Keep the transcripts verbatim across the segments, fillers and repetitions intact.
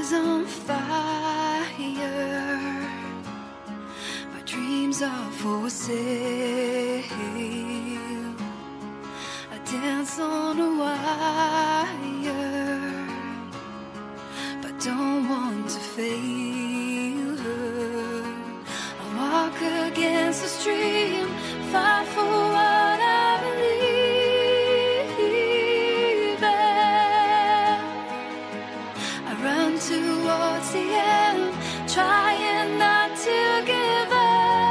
is on fire. My dreams are for sale. I dance on a wire, but don't want to fail. I walk against the stream, fight for what I believe in. I run towards the end, trying not to give up.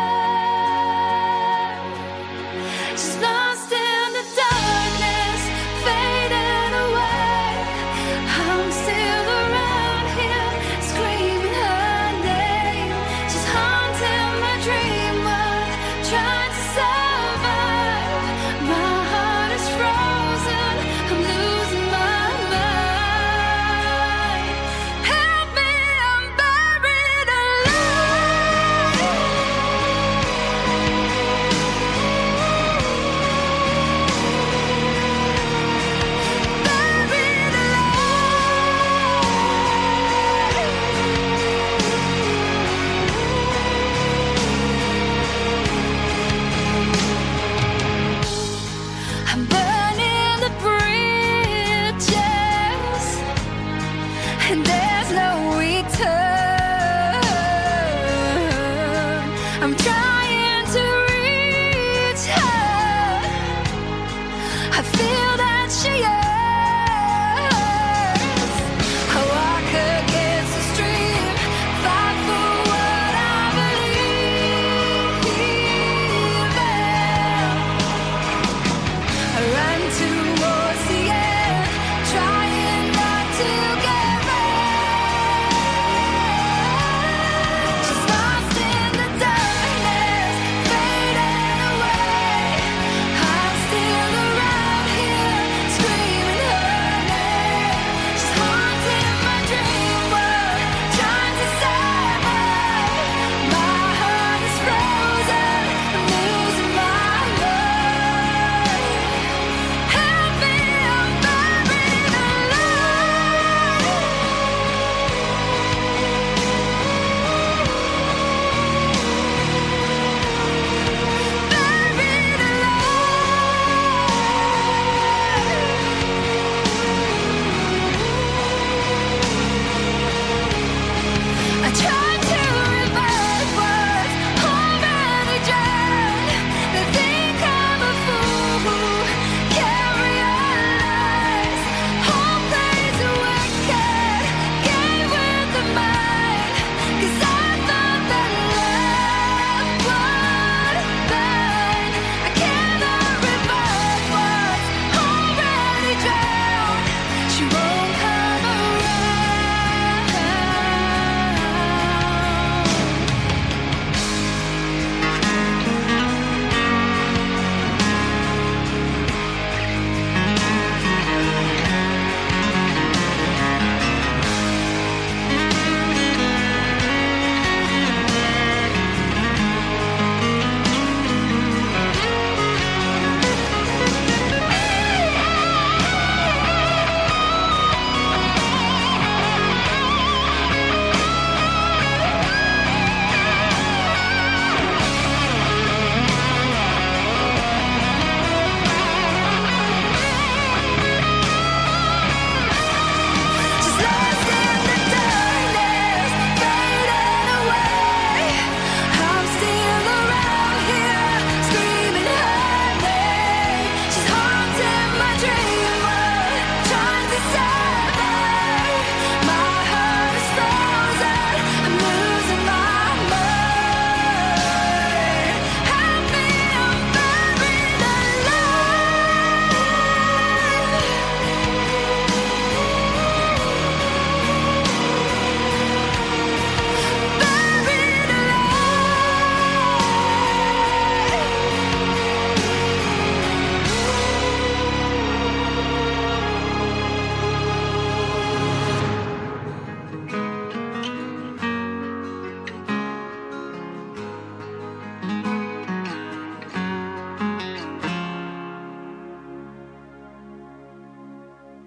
Just lost in the darkness, fading away. I'm still around here, screaming her name. She's haunting my dream world, trying to survive. My heart is frozen, I'm losing my mind. Help me, I'm buried alive. Buried alive. I'm burning the bridges, and there's no return. I'm trying